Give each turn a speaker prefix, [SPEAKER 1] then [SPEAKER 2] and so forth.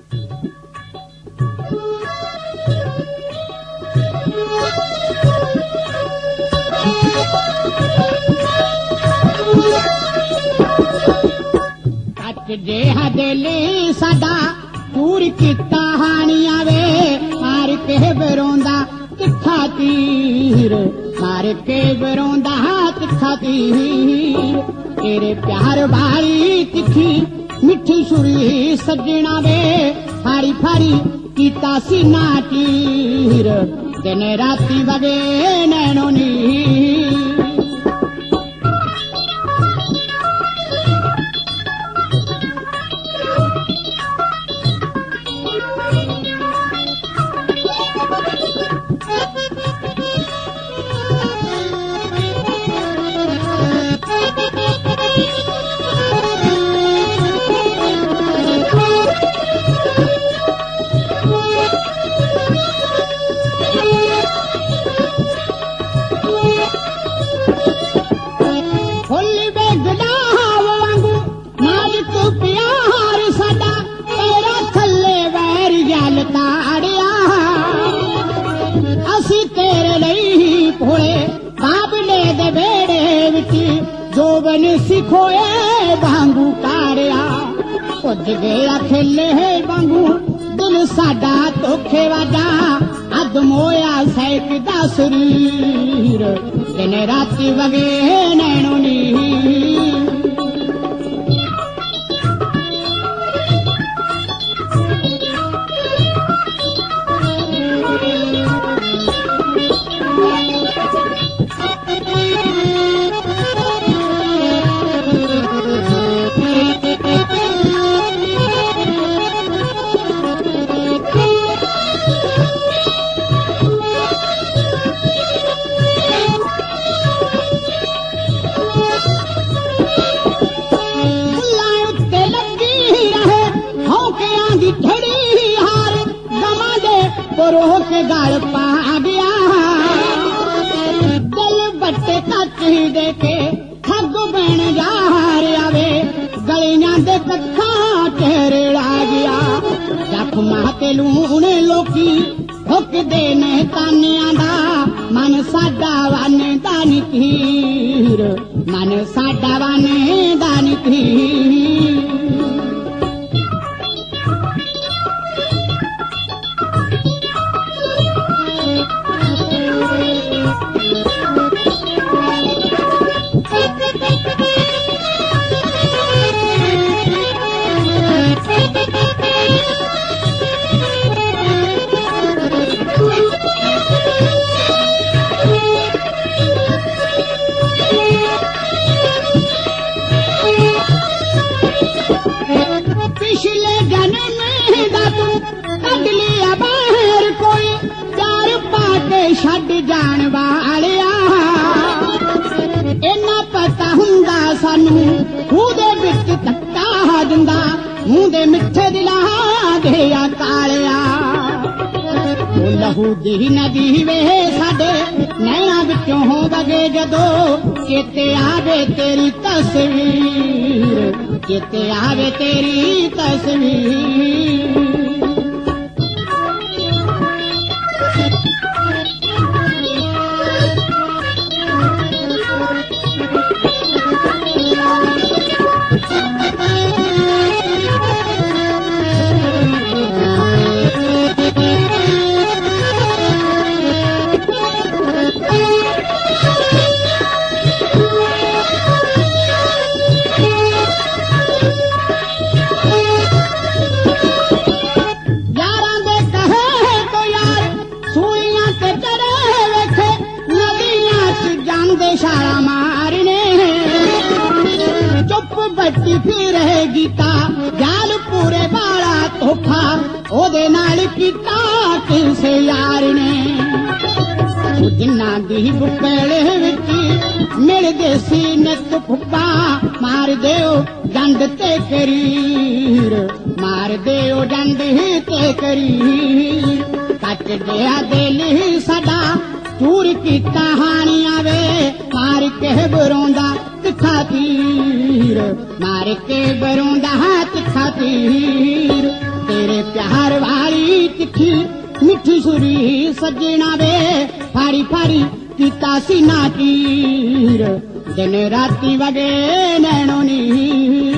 [SPEAKER 1] जेहा दिल साडा चूर कीता हानिया वे मार के बरोंदा तिखा तीर मार के बरोंदा तिखा तीर तेरे प्यार वाली तिखी मिठी छुरी सजना वे फारी फारी कीता सीना तीर दिन राती वगे नैनो नीर सिखोए बांगू कारिया कुछ गया खेले है बांगू दिल साडा धोखे वाजा अद मोया सैक दा शरीर दिन राती वगे नैनो नीर रोह के गाल पा गया दिल बट्टे तक ही देखे ठग बन जा रे गलियां दे कखा तेरे ला गया जख्मा ते लूने लोकी ठुक दे ने तानियां दा मन साडा वाने दा नी तीर मन साडा वाने दा नी तीर छड़ जान वालिया इन्ना पता हुंदा सानू खूह दे विच धक्का दिंदा मूंह दे मिठे दिला दे कालिया लहू दी नदी वे साडे नैना विचों वगे जदो चेते आवे तेरी तस्वीर चेते आवे तेरी तस्वीर फिर गीता जाल पूरे बाला धोखा ओदे नाल कीता किसे यार ने जिन्ना दी बुकेले विच मिलदे सी नत फुब्बा मार देओ डंड ते करीर मार देओ डंड ते करीर कट गया दिल साडा चूर कीता हानिया वे मार के बरोंदा तिखा तीर मार के बरोंदा तिखा तीर तेरे प्यार बांसुरी सजना वे फारी फारी कीता सीना तीर दिन राती वगे नैनो नीर